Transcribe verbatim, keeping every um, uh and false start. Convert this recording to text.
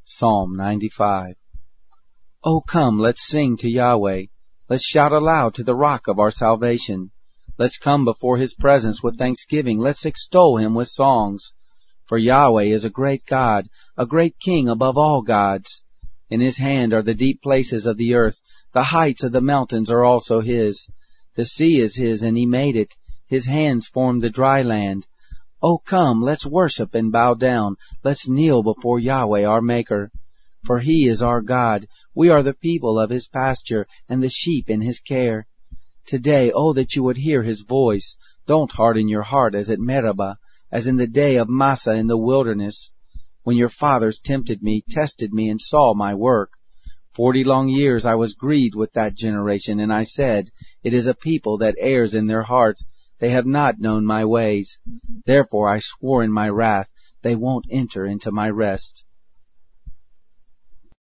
Psalm ninety-five. O come, let's sing to Yahweh. Let's shout aloud to the rock of our salvation. Let's come before His presence with thanksgiving. Let's extol Him with songs. For Yahweh is a great God, a great King above all gods. In His hand are the deep places of the earth. The heights of the mountains are also His. The sea is His, and He made it. His hands formed the dry land. O come, let's worship and bow down. Let's kneel before Yahweh our Maker. For He is our God. We are the people of His pasture, and the sheep in His care. Today, oh, that you would hear His voice. Don't harden your heart as at Meribah, as in the day of Massah in the wilderness, when your fathers tempted me, tested me, and saw my work. Forty long years I was grieved with that generation, and I said, It is a people that errs in their heart. They have not known my ways. Therefore I swore in my wrath, they won't enter into my rest.